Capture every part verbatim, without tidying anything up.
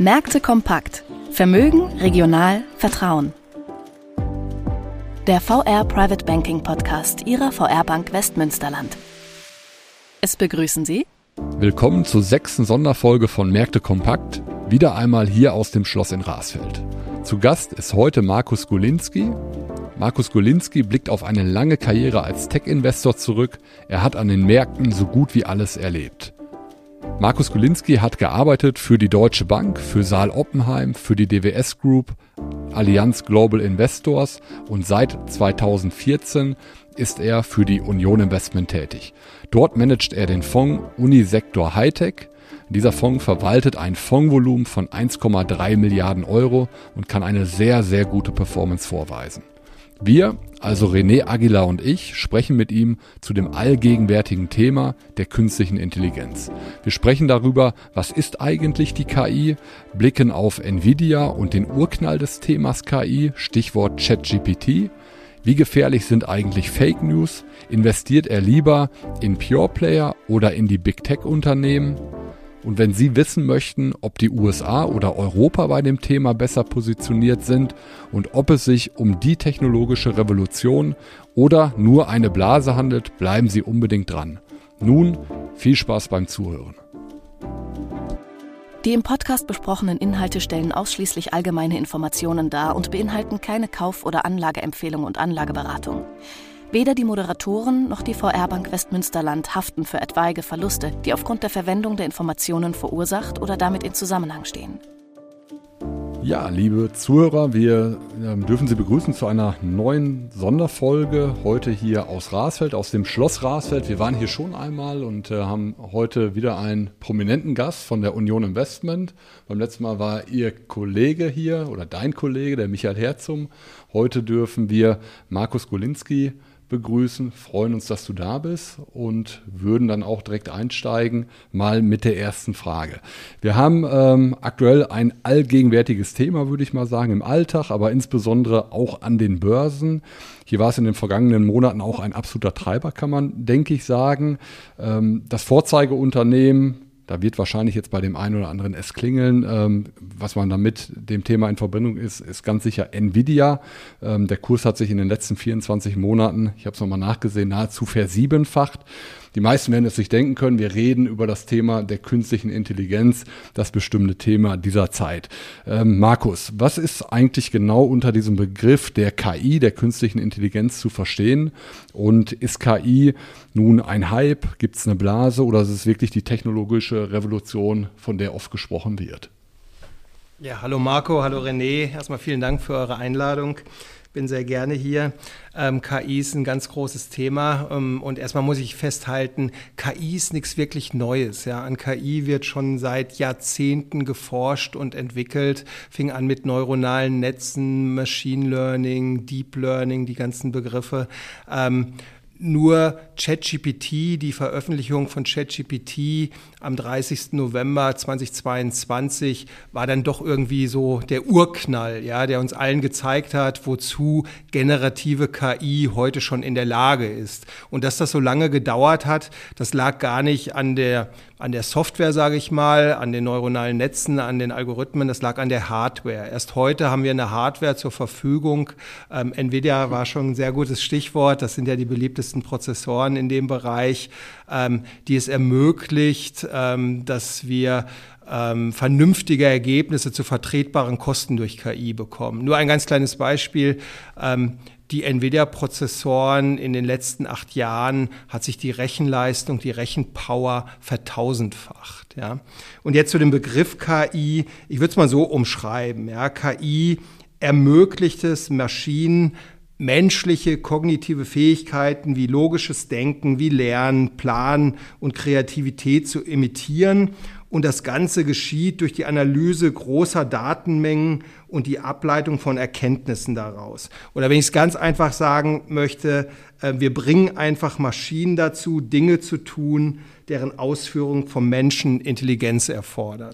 Märkte kompakt. Vermögen, regional, Vertrauen. Der V R Private Banking Podcast Ihrer V R Bank Westmünsterland. Es begrüßen Sie Willkommen zur sechsten Sonderfolge von Märkte kompakt, wieder einmal hier aus dem Schloss in Rasfeld. Zu Gast ist heute Markus Golinski. Markus Golinski blickt auf eine lange Karriere als Tech-Investor zurück. Er hat an den Märkten so gut wie alles erlebt. Markus Golinski hat gearbeitet für die Deutsche Bank, für Saal Oppenheim, für die D W S Group, Allianz Global Investors und seit zweitausendvierzehn ist er für die Union Investment tätig. Dort managt er den Fonds Unisektor Hightech. Dieser Fonds verwaltet ein Fondsvolumen von eins Komma drei Milliarden Euro und kann eine sehr, sehr gute Performance vorweisen. Wir, also René Aguilar und ich, sprechen mit ihm zu dem allgegenwärtigen Thema der künstlichen Intelligenz. Wir sprechen darüber, was ist eigentlich die K I, blicken auf Nvidia und den Urknall des Themas K I, Stichwort ChatGPT. Wie gefährlich sind eigentlich Fake News? Investiert er lieber in Pure Player oder in die Big Tech Unternehmen? Und wenn Sie wissen möchten, ob die U S A oder Europa bei dem Thema besser positioniert sind und ob es sich um die technologische Revolution oder nur eine Blase handelt, bleiben Sie unbedingt dran. Nun viel Spaß beim Zuhören. Die im Podcast besprochenen Inhalte stellen ausschließlich allgemeine Informationen dar und beinhalten keine Kauf- oder Anlageempfehlung und Anlageberatung. Weder die Moderatoren noch die V R Bank Westmünsterland haften für etwaige Verluste, die aufgrund der Verwendung der Informationen verursacht oder damit in Zusammenhang stehen. Ja, liebe Zuhörer, wir äh, dürfen Sie begrüßen zu einer neuen Sonderfolge, heute hier aus Rasfeld, aus dem Schloss Rasfeld. Wir waren hier schon einmal und äh, haben heute wieder einen prominenten Gast von der Union Investment. Beim letzten Mal war Ihr Kollege hier oder dein Kollege, der Michael Herzum. Heute dürfen wir Markus Golinski begrüßen, freuen uns, dass du da bist und würden dann auch direkt einsteigen, mal mit der ersten Frage. Wir haben ähm, aktuell ein allgegenwärtiges Thema, würde ich mal sagen, im Alltag, aber insbesondere auch an den Börsen. Hier war es in den vergangenen Monaten auch ein absoluter Treiber, kann man, denke ich, sagen. Ähm, das Vorzeigeunternehmen, da wird wahrscheinlich jetzt bei dem einen oder anderen es klingeln. Ähm, was man da mit dem Thema in Verbindung ist, ist ganz sicher Nvidia. Ähm, der Kurs hat sich in den letzten vierundzwanzig Monaten, ich habe es nochmal nachgesehen, nahezu versiebenfacht. Die meisten werden es sich denken können, wir reden über das Thema der künstlichen Intelligenz, das bestimmte Thema dieser Zeit. Ähm, Markus, was ist eigentlich genau unter diesem Begriff der K I, der künstlichen Intelligenz zu verstehen? Und ist K I nun ein Hype? Gibt es eine Blase oder ist es wirklich die technologische Revolution, von der oft gesprochen wird? Ja, hallo Marco, hallo René. Erstmal vielen Dank für eure Einladung. Bin sehr gerne hier. Ähm, K I ist ein ganz großes Thema ähm, und erstmal muss ich festhalten, K I ist nichts wirklich Neues. Ja. An K I wird schon seit Jahrzehnten geforscht und entwickelt. Fing an mit neuronalen Netzen, Machine Learning, Deep Learning, die ganzen Begriffe. Ähm, Nur ChatGPT, die Veröffentlichung von ChatGPT am dreißigsten November zweitausendzweiundzwanzig war dann doch irgendwie so der Urknall, ja, der uns allen gezeigt hat, wozu generative K I heute schon in der Lage ist. Und dass das so lange gedauert hat, das lag gar nicht an der, an der Software, sage ich mal, an den neuronalen Netzen, an den Algorithmen, das lag an der Hardware. Erst heute haben wir eine Hardware zur Verfügung. Ähm, Nvidia war schon ein sehr gutes Stichwort, das sind ja die beliebtesten Prozessoren in dem Bereich, ähm, die es ermöglicht, ähm, dass wir ähm, vernünftige Ergebnisse zu vertretbaren Kosten durch K I bekommen. Nur ein ganz kleines Beispiel. Ähm, Die Nvidia-Prozessoren in den letzten acht Jahren hat sich die Rechenleistung, die Rechenpower vertausendfacht. Ja. Und jetzt zu dem Begriff K I. Ich würde es mal so umschreiben. Ja. K I ermöglicht es Maschinen, menschliche kognitive Fähigkeiten wie logisches Denken, wie Lernen, Planen und Kreativität zu imitieren. Und das Ganze geschieht durch die Analyse großer Datenmengen und die Ableitung von Erkenntnissen daraus. Oder wenn ich es ganz einfach sagen möchte, wir bringen einfach Maschinen dazu, Dinge zu tun, deren Ausführung vom Menschen Intelligenz erfordert.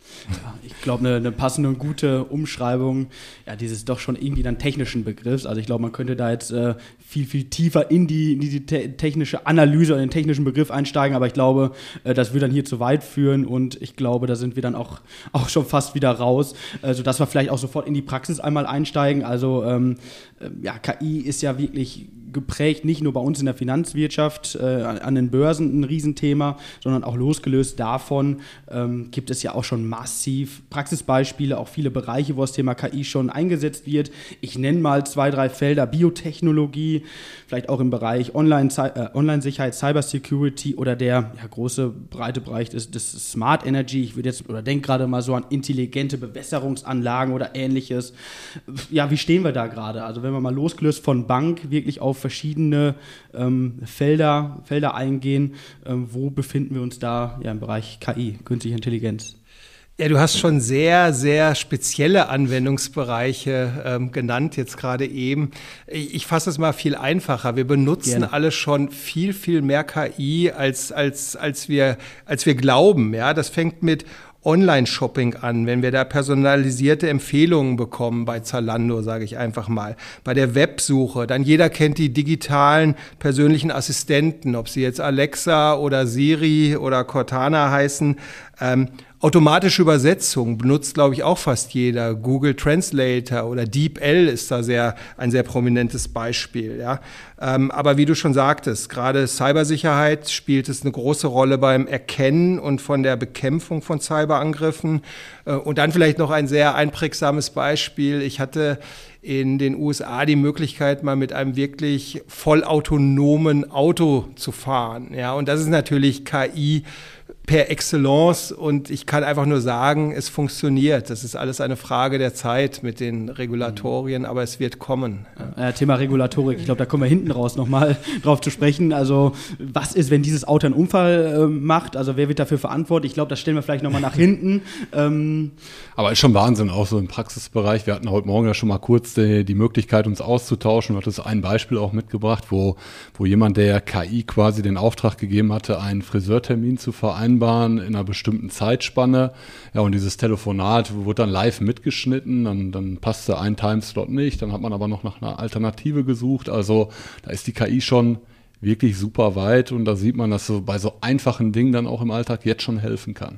Ja, ich glaube, eine, eine passende und gute Umschreibung, ja, dieses doch schon irgendwie dann technischen Begriffs. Also ich glaube, man könnte da jetzt äh, viel, viel tiefer in die, in die te- technische Analyse oder den technischen Begriff einsteigen, aber ich glaube, äh, das würde dann hier zu weit führen und ich glaube, da sind wir dann auch, auch schon fast wieder raus, äh, sodass wir vielleicht auch sofort in die Praxis einmal einsteigen. Also ähm, äh, ja, K I ist ja wirklich geprägt, nicht nur bei uns in der Finanzwirtschaft, äh, an den Börsen ein Riesenthema, sondern auch losgelöst davon ähm, gibt es ja auch schon massiv Praxisbeispiele, auch viele Bereiche, wo das Thema K I schon eingesetzt wird. Ich nenne mal zwei, drei Felder: Biotechnologie, vielleicht auch im Bereich Online, äh, Online-Sicherheit, Cybersecurity oder der ja, große, breite Bereich des, des Smart Energy. Ich würde jetzt oder denke gerade mal so an intelligente Bewässerungsanlagen oder Ähnliches. Ja, wie stehen wir da gerade? Also wenn wir mal losgelöst von Bank wirklich auf verschiedene ähm, Felder, Felder eingehen, ähm, wo befinden wir uns da ja, im Bereich K I, künstliche Intelligenz? Ja, du hast schon sehr, sehr spezielle Anwendungsbereiche ähm, genannt, jetzt gerade eben. Ich, ich fasse es mal viel einfacher. Wir benutzen Gerne. alle schon viel, viel mehr K I, als, als, als, wir, als wir glauben. Ja, das fängt mit Online-Shopping an, wenn wir da personalisierte Empfehlungen bekommen bei Zalando, sage ich einfach mal. Bei der Websuche, dann jeder kennt die digitalen persönlichen Assistenten, ob sie jetzt Alexa oder Siri oder Cortana heißen. Ähm, automatische Übersetzung benutzt, glaube ich, auch fast jeder. Google Translator oder DeepL ist da sehr ein sehr prominentes Beispiel. Ja. Ähm, aber wie du schon sagtest, gerade Cybersicherheit spielt es eine große Rolle beim Erkennen und von der Bekämpfung von Cyberangriffen. Äh, und dann vielleicht noch ein sehr einprägsames Beispiel. Ich hatte in den U S A die Möglichkeit, mal mit einem wirklich vollautonomen Auto zu fahren. Ja, und das ist natürlich K I per Excellence und ich kann einfach nur sagen, es funktioniert. Das ist alles eine Frage der Zeit mit den Regulatorien, aber es wird kommen. Ja. Äh, Thema Regulatorik, ich glaube, da kommen wir hinten raus nochmal drauf zu sprechen. Also was ist, wenn dieses Auto einen Unfall äh, macht? Also wer wird dafür verantwortlich? Ich glaube, das stellen wir vielleicht nochmal nach hinten. Ähm aber ist schon Wahnsinn, auch so im Praxisbereich. Wir hatten heute Morgen ja schon mal kurz die, die Möglichkeit, uns auszutauschen. Du hattest ein Beispiel auch mitgebracht, wo, wo jemand, der K I quasi den Auftrag gegeben hatte, einen Friseurtermin zu vereinbaren in einer bestimmten Zeitspanne. Ja, und dieses Telefonat wurde dann live mitgeschnitten, dann, dann passte ein Timeslot nicht, dann hat man aber noch nach einer Alternative gesucht. Also da ist die K I schon wirklich super weit und da sieht man, dass so bei so einfachen Dingen dann auch im Alltag jetzt schon helfen kann.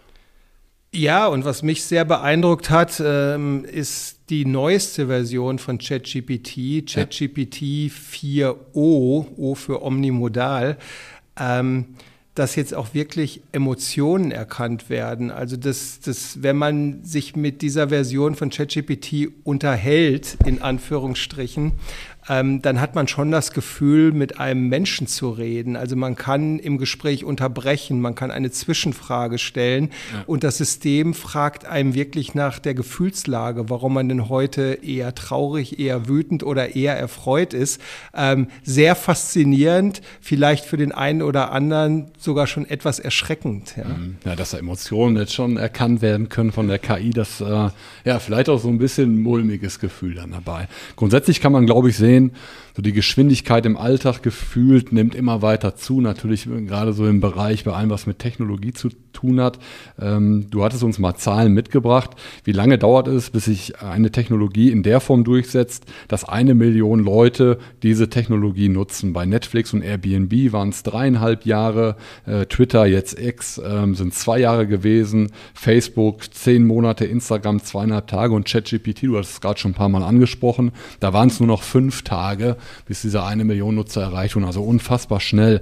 Ja, und was mich sehr beeindruckt hat, ähm, ist die neueste Version von ChatGPT, ChatGPT vier O, O für omnimodal, ähm, dass jetzt auch wirklich Emotionen erkannt werden. Also dass, dass, wenn man sich mit dieser Version von ChatGPT unterhält, in Anführungsstrichen, ähm, dann hat man schon das Gefühl, mit einem Menschen zu reden. Also man kann im Gespräch unterbrechen, man kann eine Zwischenfrage stellen ja. und das System fragt einem wirklich nach der Gefühlslage, warum man denn heute eher traurig, eher wütend oder eher erfreut ist. Ähm, sehr faszinierend, vielleicht für den einen oder anderen sogar schon etwas erschreckend. Ja, ja dass da Emotionen jetzt schon erkannt werden können von der K I, das äh, ja vielleicht auch so ein bisschen ein mulmiges Gefühl dann dabei. Grundsätzlich kann man, glaube ich, sehen, so die Geschwindigkeit im Alltag gefühlt nimmt immer weiter zu, natürlich gerade so im Bereich bei allem, was mit Technologie zu tun hat. Ähm, du hattest uns mal Zahlen mitgebracht. Wie lange dauert es, bis sich eine Technologie in der Form durchsetzt, dass eine Million Leute diese Technologie nutzen? Bei Netflix und Airbnb waren es dreieinhalb Jahre, äh, Twitter, jetzt X, ähm, sind zwei Jahre gewesen, Facebook zehn Monate, Instagram zweieinhalb Tage und ChatGPT, du hast es gerade schon ein paar Mal angesprochen, da waren es nur noch fünf Tage, bis diese eine Million Nutzer erreicht wurden, also unfassbar schnell.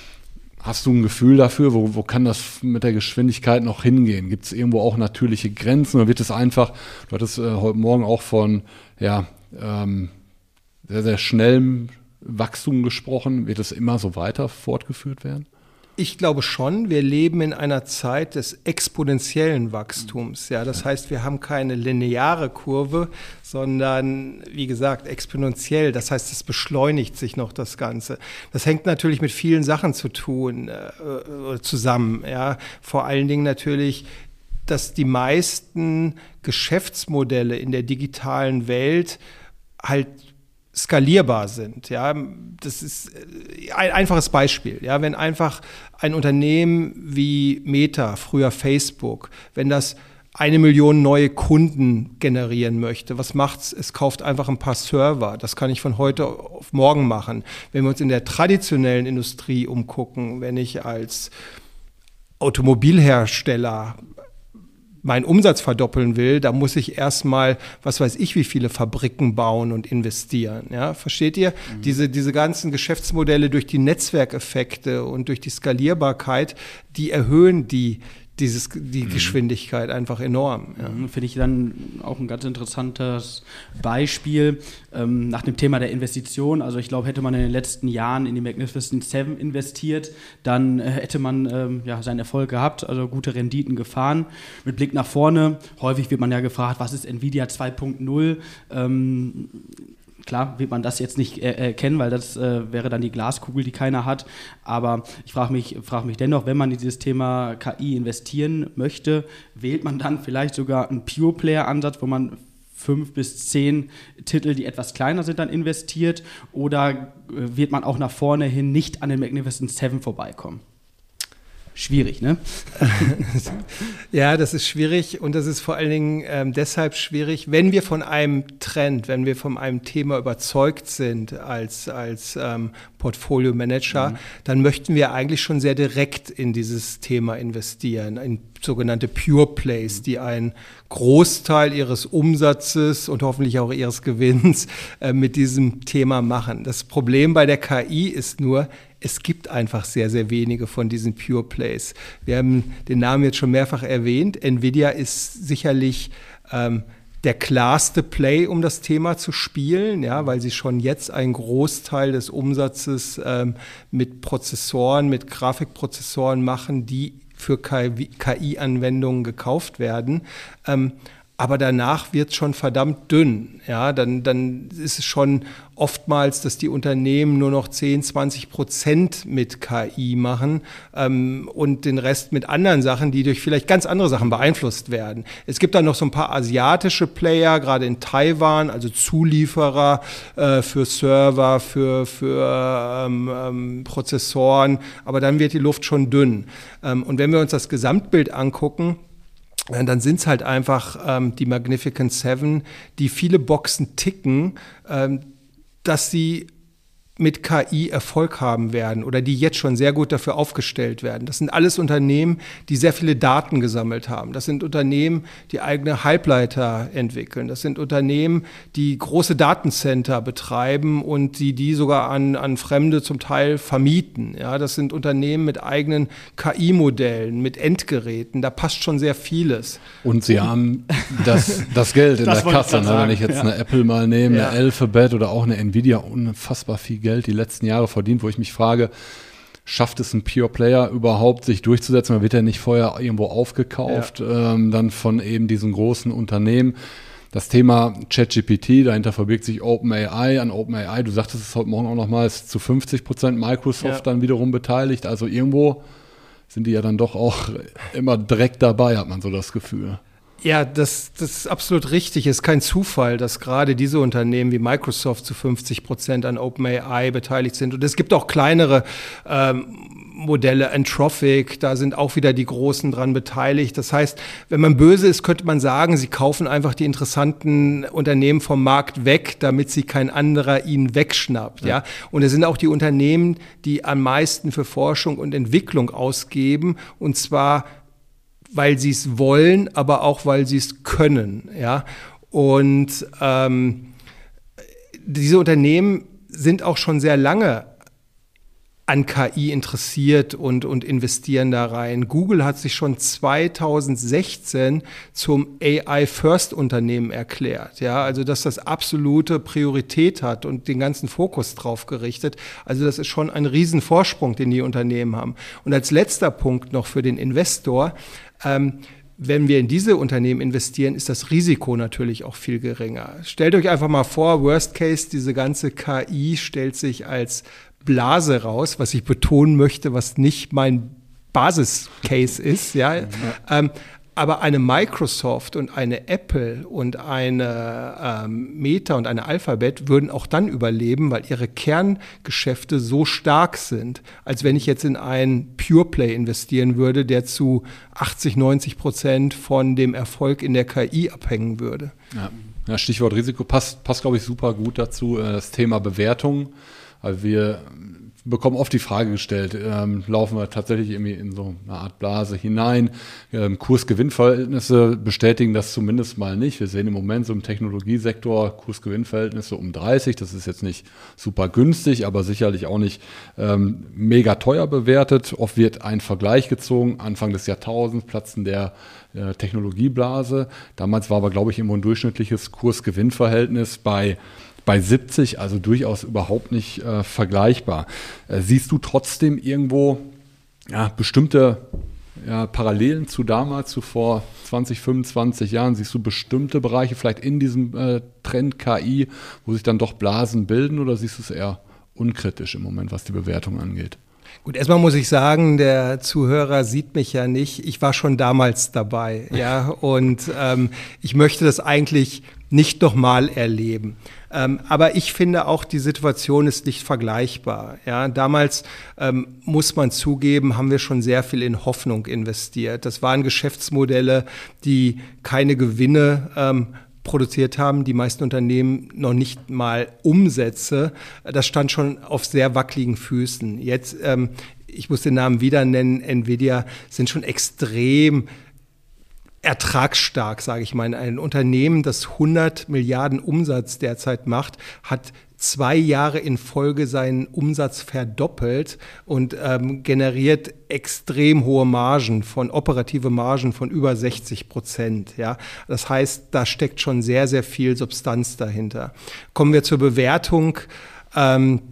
Hast du ein Gefühl dafür, wo, wo kann das mit der Geschwindigkeit noch hingehen? Gibt es irgendwo auch natürliche Grenzen oder wird es einfach, du hattest äh, heute Morgen auch von ja, ähm, sehr, sehr schnellem Wachstum gesprochen, wird es immer so weiter fortgeführt werden? Ich glaube schon, wir leben in einer Zeit des exponentiellen Wachstums. Ja, das heißt, wir haben keine lineare Kurve, sondern, wie gesagt, exponentiell. Das heißt, es beschleunigt sich noch das Ganze. Das hängt natürlich mit vielen Sachen zu tun, äh, zusammen. Ja, vor allen Dingen natürlich, dass die meisten Geschäftsmodelle in der digitalen Welt halt skalierbar sind. Ja, das ist ein einfaches Beispiel. Ja, wenn einfach ein Unternehmen wie Meta, früher Facebook, wenn das eine Million neue Kunden generieren möchte, was macht's? Es kauft einfach ein paar Server. Das kann ich von heute auf morgen machen. Wenn wir uns in der traditionellen Industrie umgucken, wenn ich als Automobilhersteller meinen Umsatz verdoppeln will, da muss ich erstmal, was weiß ich, wie viele Fabriken bauen und investieren. Ja, versteht ihr? Mhm. Diese, diese ganzen Geschäftsmodelle durch die Netzwerkeffekte und durch die Skalierbarkeit, die erhöhen die Dieses, die Geschwindigkeit einfach enorm. Ja. Finde ich dann auch ein ganz interessantes Beispiel ähm, nach dem Thema der Investition. Also ich glaube, hätte man in den letzten Jahren in die Magnificent Seven investiert, dann äh, hätte man ähm, ja, seinen Erfolg gehabt, also gute Renditen gefahren. Mit Blick nach vorne, häufig wird man ja gefragt, was ist Nvidia zwei Punkt null? Ähm, Klar wird man das jetzt nicht äh, kennen, weil das äh, wäre dann die Glaskugel, die keiner hat. Aber ich frage mich, frag mich dennoch, wenn man in dieses Thema K I investieren möchte, wählt man dann vielleicht sogar einen Pure-Player-Ansatz, wo man fünf bis zehn Titel, die etwas kleiner sind, dann investiert? Oder äh, wird man auch nach vorne hin nicht an den Magnificent Seven vorbeikommen? Schwierig, ne? Ja, das ist schwierig und das ist vor allen Dingen ähm, deshalb schwierig, wenn wir von einem Trend, wenn wir von einem Thema überzeugt sind als, als ähm, Portfolio-Manager, mhm. dann möchten wir eigentlich schon sehr direkt in dieses Thema investieren, in sogenannte Pure Plays, die einen Großteil ihres Umsatzes und hoffentlich auch ihres Gewinns äh, mit diesem Thema machen. Das Problem bei der K I ist nur, es gibt einfach sehr, sehr wenige von diesen Pure Plays. Wir haben den Namen jetzt schon mehrfach erwähnt. Nvidia ist sicherlich ähm, der klarste Play, um das Thema zu spielen, ja, weil sie schon jetzt einen Großteil des Umsatzes ähm, mit Prozessoren, mit Grafikprozessoren machen, die für K I-Anwendungen gekauft werden. Ähm, aber danach wird es schon verdammt dünn. Ja, dann, dann ist es schon oftmals, dass die Unternehmen nur noch zehn, zwanzig Prozent mit K I machen ähm, und den Rest mit anderen Sachen, die durch vielleicht ganz andere Sachen beeinflusst werden. Es gibt dann noch so ein paar asiatische Player, gerade in Taiwan, also Zulieferer äh, für Server, für, für ähm, ähm, Prozessoren, aber dann wird die Luft schon dünn. Ähm, und wenn wir uns das Gesamtbild angucken, dann sind es halt einfach ähm, die Magnificent Seven, die viele Boxen ticken, ähm, dass sie mit K I Erfolg haben werden oder die jetzt schon sehr gut dafür aufgestellt werden. Das sind alles Unternehmen, die sehr viele Daten gesammelt haben. Das sind Unternehmen, die eigene Halbleiter entwickeln. Das sind Unternehmen, die große Datencenter betreiben und die die sogar an, an Fremde zum Teil vermieten. Ja, das sind Unternehmen mit eigenen K I-Modellen, mit Endgeräten. Da passt schon sehr vieles. Und sie haben das, das Geld in das der Kasse. Ne? Wenn ich jetzt ja. eine Apple mal nehme, ja. eine Alphabet oder auch eine Nvidia, unfassbar viel Geld die letzten Jahre verdient, wo ich mich frage, schafft es ein Pure Player überhaupt, sich durchzusetzen? Man wird ja nicht vorher irgendwo aufgekauft, ja. ähm, dann von eben diesen großen Unternehmen. Das Thema ChatGPT, dahinter verbirgt sich OpenAI. An OpenAI, du sagtest es heute Morgen auch nochmal, ist zu fünfzig Prozent Microsoft ja. dann wiederum beteiligt. Also irgendwo sind die ja dann doch auch immer direkt dabei, hat man so das Gefühl. Ja, das, das ist absolut richtig. Es ist kein Zufall, dass gerade diese Unternehmen wie Microsoft zu fünfzig Prozent an OpenAI beteiligt sind. Und es gibt auch kleinere ähm, Modelle, Anthropic, da sind auch wieder die Großen dran beteiligt. Das heißt, wenn man böse ist, könnte man sagen, sie kaufen einfach die interessanten Unternehmen vom Markt weg, damit sie kein anderer ihnen wegschnappt. Ja. Ja? Und es sind auch die Unternehmen, die am meisten für Forschung und Entwicklung ausgeben, und zwar weil sie es wollen, aber auch weil sie es können. Ja? Und ähm, diese Unternehmen sind auch schon sehr lange an K I interessiert und, und investieren da rein. Google hat sich schon zweitausendsechzehn zum A I-First-Unternehmen erklärt. Ja, also dass das absolute Priorität hat und den ganzen Fokus drauf gerichtet. Also das ist schon ein Riesenvorsprung, den die Unternehmen haben. Und als letzter Punkt noch für den Investor, ähm, wenn wir in diese Unternehmen investieren, ist das Risiko natürlich auch viel geringer. Stellt euch einfach mal vor, Worst Case, diese ganze K I stellt sich als Blase raus, was ich betonen möchte, was nicht mein Basis-Case ist. Ja. Mhm. Ähm, Aber eine Microsoft und eine Apple und eine ähm, Meta und eine Alphabet würden auch dann überleben, weil ihre Kerngeschäfte so stark sind, als wenn ich jetzt in einen Pure Play investieren würde, der zu achtzig, neunzig Prozent von dem Erfolg in der K I abhängen würde. Ja, ja, Stichwort Risiko passt, passt, glaube ich, super gut dazu, das Thema Bewertung. Also wir bekommen oft die Frage gestellt, ähm, laufen wir tatsächlich irgendwie in so eine Art Blase hinein? Ähm, Kurs-Gewinn-Verhältnisse bestätigen das zumindest mal nicht. Wir sehen im Moment so im Technologiesektor Kurs-Gewinn-Verhältnisse um dreißig. Das ist jetzt nicht super günstig, aber sicherlich auch nicht ähm, mega teuer bewertet. Oft wird ein Vergleich gezogen. Anfang des Jahrtausends platzen der äh, Technologieblase. Damals war aber, glaube ich, immer ein durchschnittliches Kurs-Gewinn-Verhältnis bei Bei siebzig, also durchaus überhaupt nicht äh, vergleichbar. Äh, siehst du trotzdem irgendwo ja, bestimmte ja, Parallelen zu damals, zu vor zwanzig, fünfundzwanzig Jahren? Siehst du bestimmte Bereiche vielleicht in diesem äh, Trend K I, wo sich dann doch Blasen bilden, oder siehst du es eher unkritisch im Moment, was die Bewertung angeht? Gut, erstmal muss ich sagen, der Zuhörer sieht mich ja nicht. Ich war schon damals dabei, ja, und ähm, ich möchte das eigentlich nicht nochmal erleben. Ähm, aber ich finde auch, die Situation ist nicht vergleichbar. Ja, damals ähm, muss man zugeben, haben wir schon sehr viel in Hoffnung investiert. Das waren Geschäftsmodelle, die keine Gewinne ähm, produziert haben, die meisten Unternehmen noch nicht mal Umsätze. Das stand schon auf sehr wackeligen Füßen. Jetzt, ähm, ich muss den Namen wieder nennen, Nvidia sind schon extrem ertragsstark, sage ich mal. Ein Unternehmen, das hundert Milliarden Umsatz derzeit macht, hat zwei Jahre in Folge seinen Umsatz verdoppelt und ähm, generiert extrem hohe Margen, von operative Margen von über sechzig Prozent. Ja? Das heißt, da steckt schon sehr, sehr viel Substanz dahinter. Kommen wir zur Bewertung. Ähm,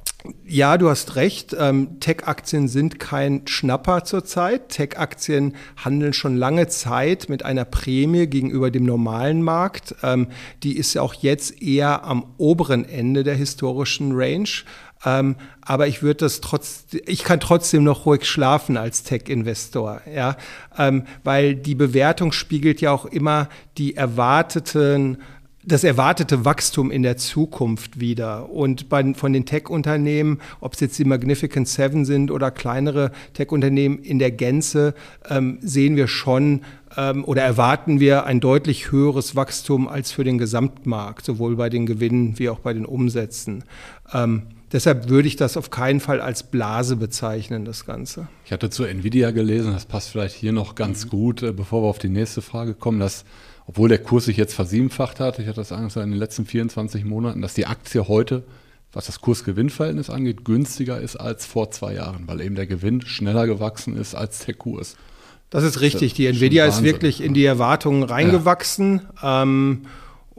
Ja, du hast recht. Ähm, Tech-Aktien sind kein Schnapper zurzeit. Tech-Aktien handeln schon lange Zeit mit einer Prämie gegenüber dem normalen Markt. Ähm, die ist ja auch jetzt eher am oberen Ende der historischen Range. Ähm, aber ich würde das trotz, ich kann trotzdem noch ruhig schlafen als Tech-Investor, ja, ähm, weil die Bewertung spiegelt ja auch immer die erwarteten das erwartete Wachstum in der Zukunft wieder. Und bei, von den Tech-Unternehmen, ob es jetzt die Magnificent Seven sind oder kleinere Tech-Unternehmen in der Gänze, ähm, sehen wir schon ähm, oder erwarten wir ein deutlich höheres Wachstum als für den Gesamtmarkt, sowohl bei den Gewinnen wie auch bei den Umsätzen. Ähm, deshalb würde ich das auf keinen Fall als Blase bezeichnen, das Ganze. Ich hatte zu Nvidia gelesen, das passt vielleicht hier noch ganz mhm. gut, äh, bevor wir auf die nächste Frage kommen, dass obwohl der Kurs sich jetzt versiebenfacht hat, ich hatte das gesagt, in den letzten vierundzwanzig Monaten, dass die Aktie heute, was das Kurs-Gewinn-Verhältnis angeht, günstiger ist als vor zwei Jahren, weil eben der Gewinn schneller gewachsen ist als der Kurs. Das ist richtig. Die Nvidia ist wirklich in die Erwartungen reingewachsen. Ja. Ähm,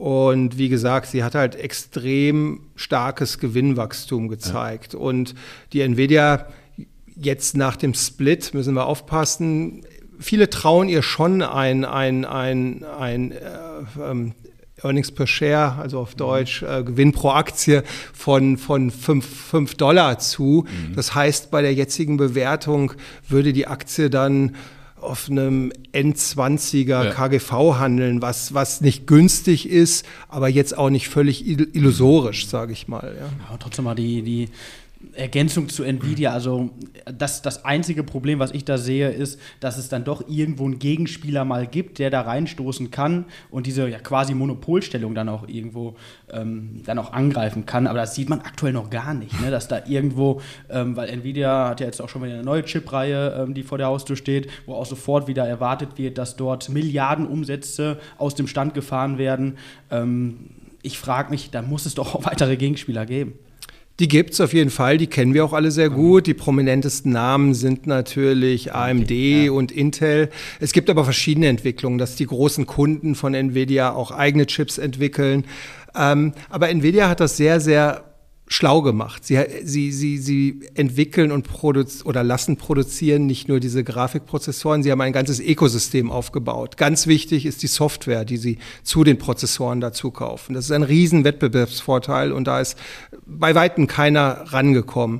und wie gesagt, sie hat halt extrem starkes Gewinnwachstum gezeigt. Ja. Und die Nvidia jetzt nach dem Split, müssen wir aufpassen, viele trauen ihr schon ein, ein, ein, ein äh, ähm, Earnings per Share, also auf Deutsch äh, Gewinn pro Aktie von, von fünf Dollar zu. Mhm. Das heißt, bei der jetzigen Bewertung würde die Aktie dann auf einem N zwanziger ja. K G V handeln, was, was nicht günstig ist, aber jetzt auch nicht völlig illusorisch, sage ich mal. Ja. Ja, trotzdem mal die, die Ergänzung zu Nvidia, also das, das einzige Problem, was ich da sehe, ist, dass es dann doch irgendwo einen Gegenspieler mal gibt, der da reinstoßen kann und diese ja quasi Monopolstellung dann auch irgendwo ähm, dann auch angreifen kann, aber das sieht man aktuell noch gar nicht, ne? Dass da irgendwo, ähm, weil Nvidia hat ja jetzt auch schon wieder eine neue Chip-Reihe, ähm, die vor der Haustür steht, wo auch sofort wieder erwartet wird, dass dort Milliarden Umsätze aus dem Stand gefahren werden. Ähm, ich frage mich, da muss es doch auch weitere Gegenspieler geben. Die gibt's auf jeden Fall, die kennen wir auch alle sehr gut. Die prominentesten Namen sind natürlich A M D ja. und Intel. Es gibt aber verschiedene Entwicklungen, dass die großen Kunden von Nvidia auch eigene Chips entwickeln. Ähm, aber Nvidia hat das sehr, sehr schlau gemacht. Sie, sie, sie, sie entwickeln und produz- oder lassen produzieren nicht nur diese Grafikprozessoren, sie haben ein ganzes Ökosystem aufgebaut. Ganz wichtig ist die Software, die sie zu den Prozessoren dazu kaufen. Das ist ein riesen Wettbewerbsvorteil und da ist bei Weitem keiner rangekommen.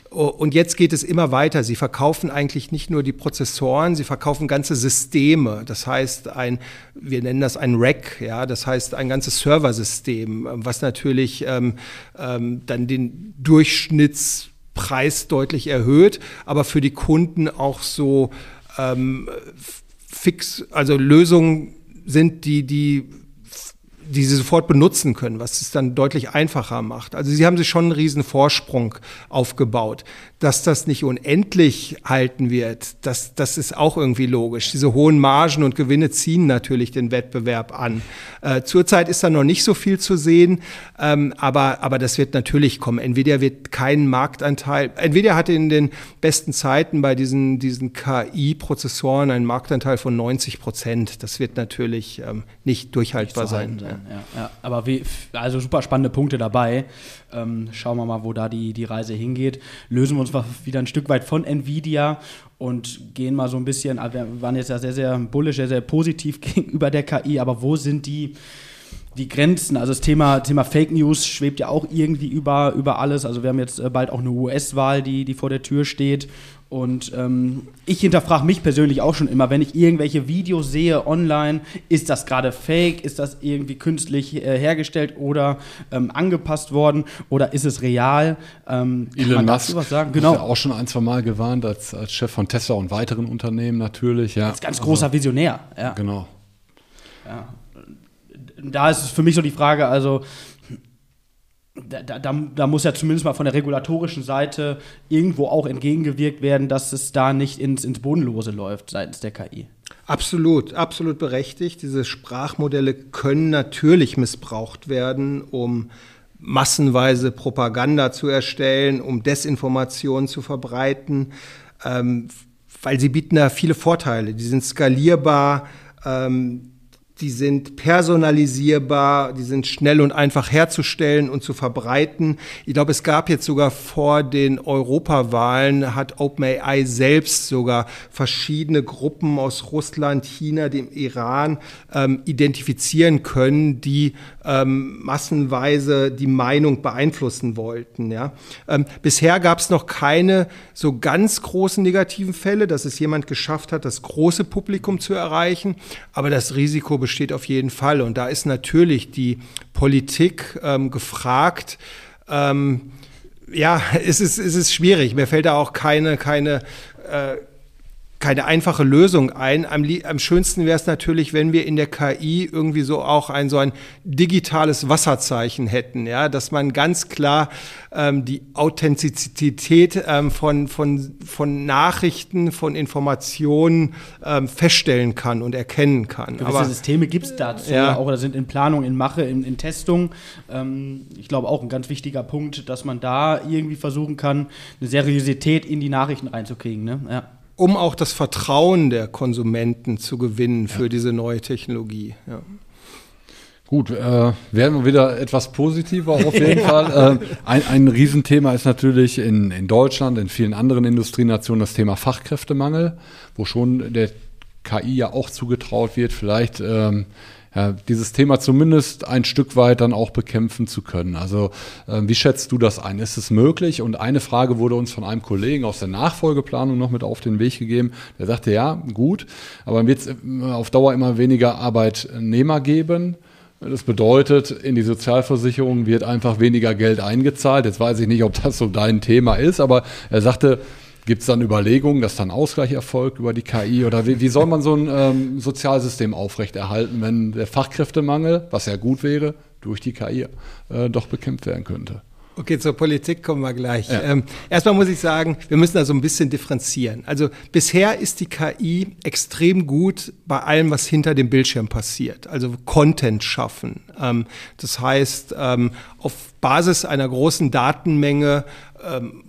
Und jetzt geht es immer weiter. Sie verkaufen eigentlich nicht nur die Prozessoren, sie verkaufen ganze Systeme. Das heißt, ein, wir nennen das ein Rack, ja, das heißt ein ganzes Serversystem, was natürlich ähm, ähm, dann den Durchschnittspreis deutlich erhöht, aber für die Kunden auch so ähm, fix, also Lösungen sind, die, die die sie sofort benutzen können, was es dann deutlich einfacher macht. Also sie haben sich schon einen riesen Vorsprung aufgebaut. Dass das nicht unendlich halten wird, das, das ist auch irgendwie logisch. Diese hohen Margen und Gewinne ziehen natürlich den Wettbewerb an. Äh, zurzeit ist da noch nicht so viel zu sehen, ähm, aber, aber das wird natürlich kommen. Nvidia wird keinen Marktanteil, Nvidia hatte in den besten Zeiten bei diesen, diesen K I-Prozessoren einen Marktanteil von neunzig Prozent. Das wird natürlich ähm, nicht durchhaltbar nicht sein. sein. Ja, ja. Aber wie, also super spannende Punkte dabei. Ähm, schauen wir mal, wo da die, die Reise hingeht. Lösen wir uns wieder ein Stück weit von Nvidia und gehen mal so ein bisschen, wir waren jetzt ja sehr, sehr bullish, sehr, sehr positiv gegenüber der K I, aber wo sind die, die Grenzen? Also das Thema, Thema Fake News schwebt ja auch irgendwie über, über alles. Also wir haben jetzt bald auch eine U S-Wahl, die, die vor der Tür steht. Und ähm, ich hinterfrage mich persönlich auch schon immer, wenn ich irgendwelche Videos sehe online, ist das gerade fake, ist das irgendwie künstlich äh, hergestellt oder ähm, angepasst worden oder ist es real? Ähm, Elon Musk was sagen? Genau. Hat ja auch schon ein, zwei Mal gewarnt als, als Chef von Tesla und weiteren Unternehmen natürlich. Ja. Als ganz also, großer Visionär. Ja. Genau. Ja. Da ist es für mich so die Frage, also Da, da, da muss ja zumindest mal von der regulatorischen Seite irgendwo auch entgegengewirkt werden, dass es da nicht ins, ins Bodenlose läuft seitens der K I. Absolut, absolut berechtigt. Diese Sprachmodelle können natürlich missbraucht werden, um massenweise Propaganda zu erstellen, um Desinformation zu verbreiten, ähm, weil sie bieten da viele Vorteile. Die sind skalierbar, ähm, die sind personalisierbar, die sind schnell und einfach herzustellen und zu verbreiten. Ich glaube, es gab jetzt sogar vor den Europawahlen, hat OpenAI selbst sogar verschiedene Gruppen aus Russland, China, dem Iran ähm, identifizieren können, die ähm, massenweise die Meinung beeinflussen wollten. Ja? Ähm, bisher gab es noch keine so ganz großen negativen Fälle, dass es jemand geschafft hat, das große Publikum zu erreichen, aber das Risiko besteht steht auf jeden Fall. Und da ist natürlich die Politik ähm, gefragt. Ähm, ja, es ist, es ist schwierig. Mir fällt da auch keine, keine, äh, keine einfache Lösung ein. Am, am schönsten wäre es natürlich, wenn wir in der K I irgendwie so auch ein so ein digitales Wasserzeichen hätten, ja, dass man ganz klar ähm, die Authentizität ähm, von, von, von Nachrichten, von Informationen ähm, feststellen kann und erkennen kann. Gewisse Aber, Systeme gibt es dazu, ja. auch oder sind in Planung, in Mache, in, in Testung. Ähm, ich glaube auch ein ganz wichtiger Punkt, dass man da irgendwie versuchen kann, eine Seriosität in die Nachrichten reinzukriegen, ne? Ja. Um auch das Vertrauen der Konsumenten zu gewinnen für ja. diese neue Technologie. Ja. Gut, äh, werden wir wieder etwas positiver auf jeden Fall. Äh, ein, ein Riesenthema ist natürlich in, in Deutschland, in vielen anderen Industrienationen das Thema Fachkräftemangel, wo schon der K I ja auch zugetraut wird, vielleicht ähm, ja, dieses Thema zumindest ein Stück weit dann auch bekämpfen zu können. Also äh, wie schätzt du das ein? Ist es möglich? Und eine Frage wurde uns von einem Kollegen aus der Nachfolgeplanung noch mit auf den Weg gegeben. Der sagte, ja, gut, aber wird es auf Dauer immer weniger Arbeitnehmer geben. Das bedeutet, in die Sozialversicherung wird einfach weniger Geld eingezahlt. Jetzt weiß ich nicht, ob das so dein Thema ist, aber er sagte, gibt es dann Überlegungen, dass dann Ausgleich erfolgt über die K I? Oder wie, wie soll man so ein ähm, Sozialsystem aufrechterhalten, wenn der Fachkräftemangel, was ja gut wäre, durch die K I äh, doch bekämpft werden könnte? Okay, zur Politik kommen wir gleich. Ja. Ähm, erstmal muss ich sagen, wir müssen da so ein bisschen differenzieren. Also bisher ist die K I extrem gut bei allem, was hinter dem Bildschirm passiert. Also Content schaffen. Ähm, das heißt, ähm, auf Basis einer großen Datenmenge ähm,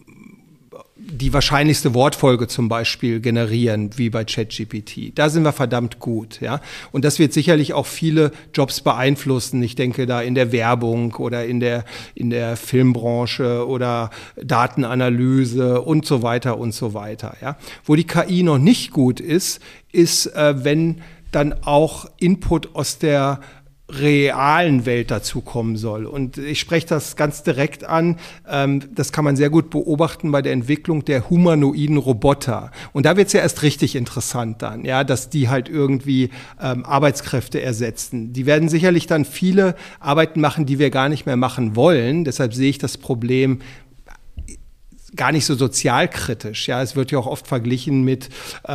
die wahrscheinlichste Wortfolge zum Beispiel generieren, wie bei ChatGPT. Da sind wir verdammt gut, ja. Und das wird sicherlich auch viele Jobs beeinflussen. Ich denke da in der Werbung oder in der, in der Filmbranche oder Datenanalyse und so weiter und so weiter, ja. Wo die K I noch nicht gut ist, ist, äh, wenn dann auch Input aus der realen Welt dazukommen soll. Und ich spreche das ganz direkt an. Ähm, das kann man sehr gut beobachten bei der Entwicklung der humanoiden Roboter. Und da wird es ja erst richtig interessant dann, ja, dass die halt irgendwie ähm, Arbeitskräfte ersetzen. Die werden sicherlich dann viele Arbeiten machen, die wir gar nicht mehr machen wollen. Deshalb sehe ich das Problem gar nicht so sozialkritisch. Ja, es wird ja auch oft verglichen mit äh,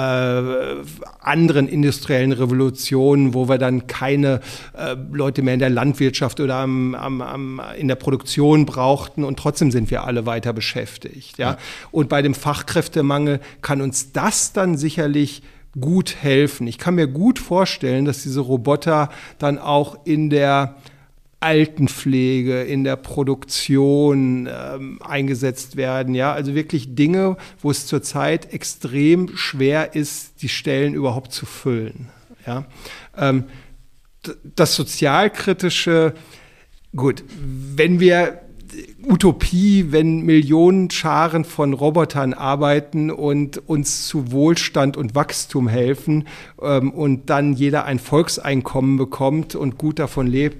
anderen industriellen Revolutionen, wo wir dann keine äh, Leute mehr in der Landwirtschaft oder am, am, am, in der Produktion brauchten und trotzdem sind wir alle weiter beschäftigt. Ja? Ja. Und bei dem Fachkräftemangel kann uns das dann sicherlich gut helfen. Ich kann mir gut vorstellen, dass diese Roboter dann auch in der Altenpflege, in der Produktion ähm, eingesetzt werden. Ja, also wirklich Dinge, wo es zurzeit extrem schwer ist, die Stellen überhaupt zu füllen. Ja, ähm, d- das Sozialkritische, gut, wenn wir Utopie, wenn Millionen Scharen von Robotern arbeiten und uns zu Wohlstand und Wachstum helfen ähm, und dann jeder ein Volkseinkommen bekommt und gut davon lebt.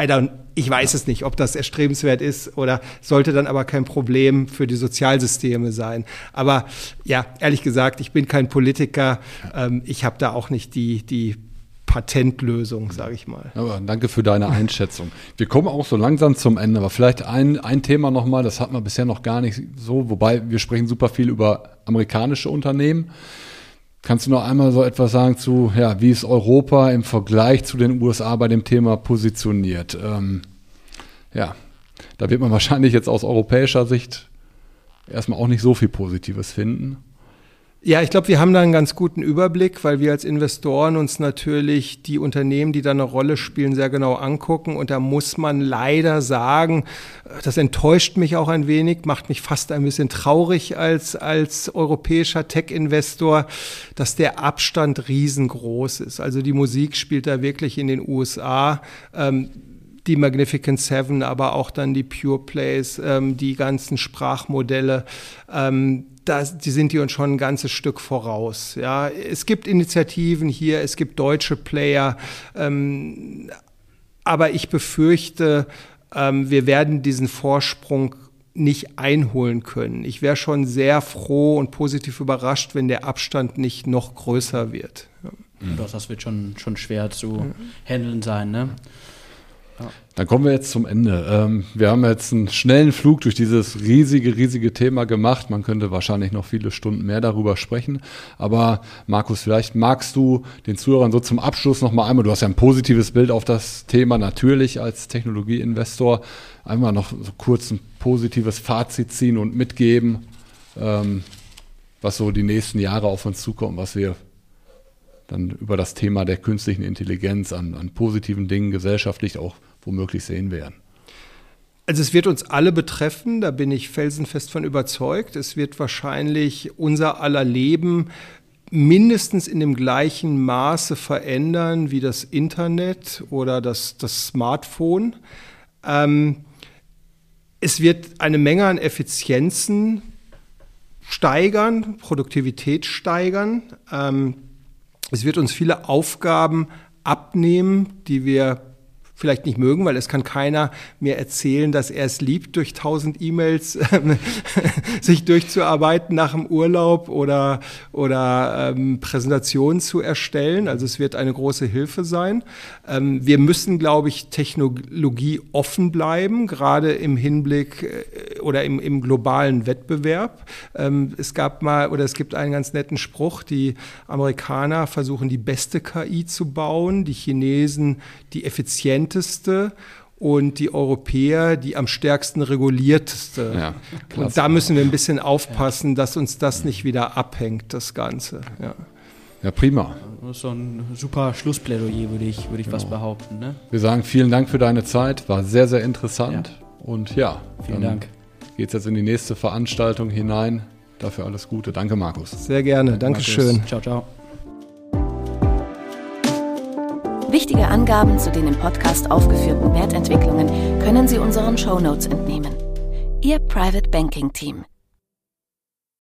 Ich weiß es nicht, ob das erstrebenswert ist oder sollte dann aber kein Problem für die Sozialsysteme sein. Aber ja, ehrlich gesagt, ich bin kein Politiker. Ähm, ich habe da auch nicht die, die Patentlösung, sage ich mal. Aber danke für deine Einschätzung. Wir kommen auch so langsam zum Ende, aber vielleicht ein, ein Thema nochmal, das hat man bisher noch gar nicht so, wobei wir sprechen super viel über amerikanische Unternehmen. Kannst du noch einmal so etwas sagen zu, ja, wie ist Europa im Vergleich zu den U S A bei dem Thema positioniert? Ähm, ja, da wird man wahrscheinlich jetzt aus europäischer Sicht erstmal auch nicht so viel Positives finden. Ja, ich glaube, wir haben da einen ganz guten Überblick, weil wir als Investoren uns natürlich die Unternehmen, die da eine Rolle spielen, sehr genau angucken. Und da muss man leider sagen, das enttäuscht mich auch ein wenig, macht mich fast ein bisschen traurig als, als europäischer Tech-Investor, dass der Abstand riesengroß ist. Also die Musik spielt da wirklich in den U S A. Ähm, die Magnificent Seven, aber auch dann die Pure Plays, ähm, die ganzen Sprachmodelle, ähm, Das, die sind die uns schon ein ganzes Stück voraus. Ja, es gibt Initiativen hier, es gibt deutsche Player, ähm, aber ich befürchte, ähm, wir werden diesen Vorsprung nicht einholen können. Ich wäre schon sehr froh und positiv überrascht, wenn der Abstand nicht noch größer wird. Ja. Mhm. Das wird schon, schon schwer zu mhm. handeln sein, ne? Ja. Dann kommen wir jetzt zum Ende. Ähm, wir haben jetzt einen schnellen Flug durch dieses riesige, riesige Thema gemacht. Man könnte wahrscheinlich noch viele Stunden mehr darüber sprechen. Aber Markus, vielleicht magst du den Zuhörern so zum Abschluss noch mal einmal, du hast ja ein positives Bild auf das Thema natürlich als Technologieinvestor, einmal noch so kurz ein positives Fazit ziehen und mitgeben, ähm, was so die nächsten Jahre auf uns zukommt, was wir dann über das Thema der künstlichen Intelligenz an, an positiven Dingen gesellschaftlich auch womöglich sehen werden. Also es wird uns alle betreffen, da bin ich felsenfest von überzeugt. Es wird wahrscheinlich unser aller Leben mindestens in dem gleichen Maße verändern wie das Internet oder das, das Smartphone. Ähm, es wird eine Menge an Effizienzen steigern, Produktivität steigern. Ähm, Es wird uns viele Aufgaben abnehmen, die wir vielleicht nicht mögen, weil es kann keiner mir erzählen, dass er es liebt, durch tausend E-Mails äh, sich durchzuarbeiten nach dem Urlaub oder, oder ähm, Präsentationen zu erstellen. Also es wird eine große Hilfe sein. Ähm, wir müssen, glaube ich, Technologie offen bleiben, gerade im Hinblick äh, oder im, im globalen Wettbewerb. Ähm, es gab mal oder es gibt einen ganz netten Spruch, die Amerikaner versuchen die beste K I zu bauen, die Chinesen die effizienteste und die Europäer die am stärksten regulierteste. Ja, und da müssen wir ein bisschen aufpassen, dass uns das nicht wieder abhängt, das Ganze. Ja, ja prima. Das ist so ein super Schlussplädoyer, würde ich, würde ich genau. was behaupten. Ne? Wir sagen vielen Dank für deine Zeit, war sehr, sehr interessant. Ja. Und ja, vielen Dank. Geht es jetzt in die nächste Veranstaltung hinein. Dafür alles Gute. Danke, Markus. Sehr gerne. Dankeschön. Ciao, ciao. Wichtige Angaben zu den im Podcast aufgeführten Wertentwicklungen können Sie unseren Shownotes entnehmen. Ihr Private Banking Team.